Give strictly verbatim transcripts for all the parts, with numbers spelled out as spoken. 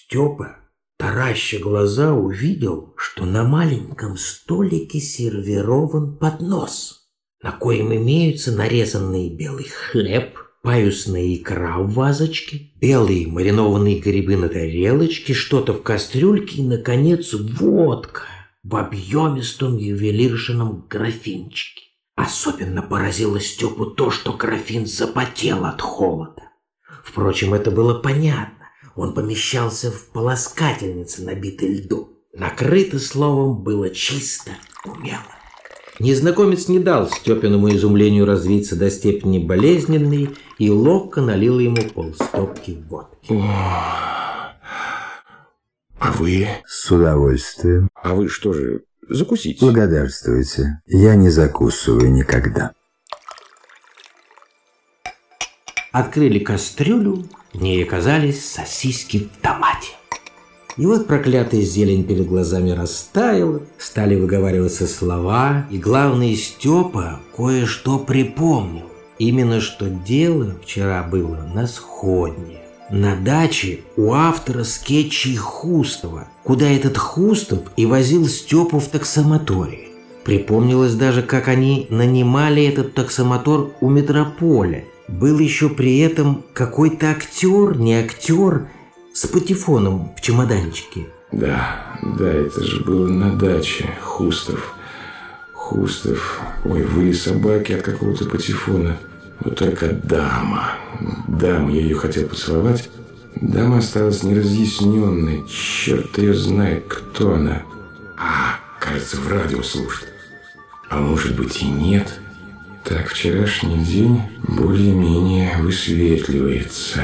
Степа, тараща глаза, увидел, что на маленьком столике сервирован поднос, на коем имеются нарезанный белый хлеб, паюсная икра в вазочке, белые маринованные грибы на тарелочке, что-то в кастрюльке и, наконец, водка в объемистом ювелиршином графинчике. Особенно поразило Степу то, что графин запотел от холода. Впрочем, это было понятно. Он помещался в полоскательнице, набитой льдом. Накрыто, словом, было чисто, умело. Незнакомец не дал Степиному изумлению развиться до степени болезненной и ловко налил ему полстопки водки. А вы? С удовольствием. А вы что же, закусите? Благодарствуйте. Я не закусываю никогда. Открыли кастрюлю, в ней оказались сосиски в томате. И вот проклятая зелень перед глазами растаяла, стали выговариваться слова, и главное, Степа кое-что припомнил. Именно что дело вчера было на сходне. На даче у автора скетчей Хустова, куда этот Хустов и возил Степу в таксомоторе. Припомнилось даже, как они нанимали этот таксомотор у метрополя. Был еще при этом какой-то актер, не актер, с патефоном в чемоданчике. Да, да, это же было на даче. Хустов. Хустов. Ой, выли собаки от какого-то патефона. Вот только дама. Дама, я ее хотел поцеловать. Дама осталась неразъясненной. Черт ее знает, кто она. А, кажется, в радио слушает. А может быть и нет. Так, вчерашний день более-менее высветливается.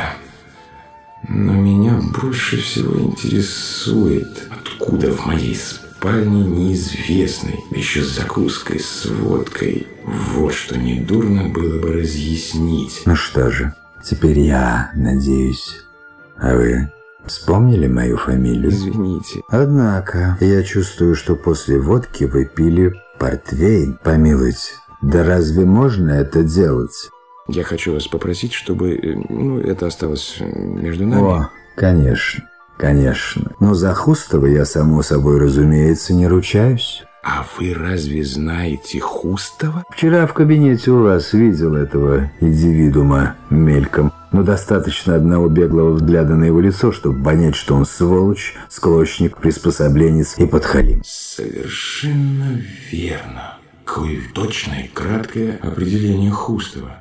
Но меня больше всего интересует, откуда в моей спальне неизвестной, еще с закуской, с водкой. Вот что недурно было бы разъяснить. Ну что же, теперь я надеюсь. А вы вспомнили мою фамилию? Извините. Однако, я чувствую, что после водки вы пили портвейн. Помилуйте, да разве можно это делать? Я хочу вас попросить, чтобы ну, это осталось между нами. О, конечно, конечно. Но за Хустова я, само собой, разумеется, не ручаюсь. А вы разве знаете Хустова? Вчера в кабинете у вас видел этого индивидуума мельком. Но достаточно одного беглого взгляда на его лицо, чтобы понять, что он сволочь, склочник, приспособленец и подхалим. Совершенно верно. Какое точное и краткое определение Хустова.